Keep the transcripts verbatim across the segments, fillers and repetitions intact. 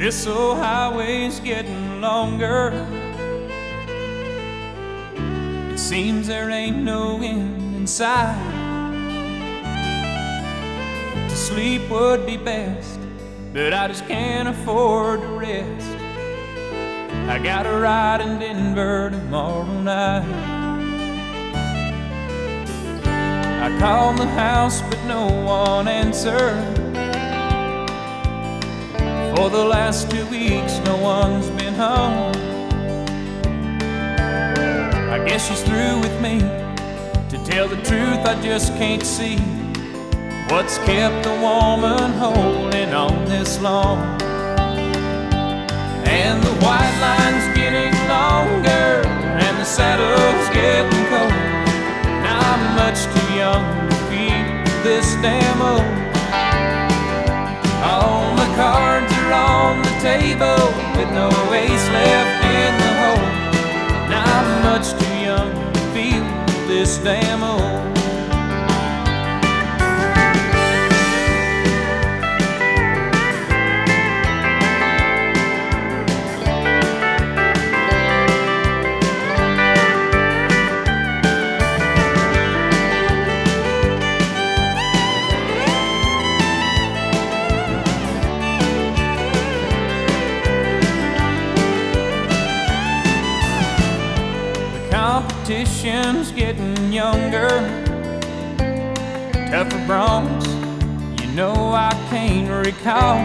This old highway's getting longer. It seems there ain't no end in sight. To sleep would be best, but I just can't afford to rest. I got a ride in Denver tomorrow night. I called the house, but no one answered. For the last two weeks, no one's been home. I guess she's through with me. To tell the truth, I just can't see what's kept a woman holding on this long. And the white line's getting longer, and the saddle's getting cold. Now I'm much too young to feel this damn old. All the cards are on the table with no ace left in the hole. Now I'm much too young to feel this damn old. Competition's getting younger, tougher broncs, you know I can't recall.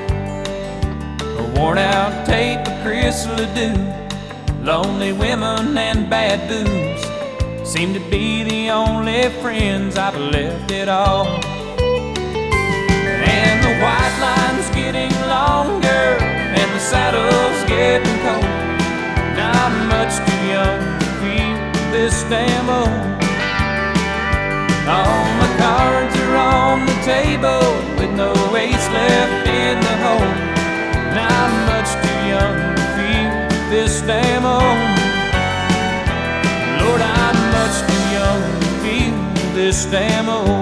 A worn out tape of Chris Ledoux, lonely women and bad booze seem to be the only friends I've left at all. And the white line's getting longer, and the saddle's getting cold. Now I'm much too young this damn old. All my cards are on the table with no ace left in the hole. Now I'm much too young to feel this damn old. Lord, I'm much too young to feel this damn old.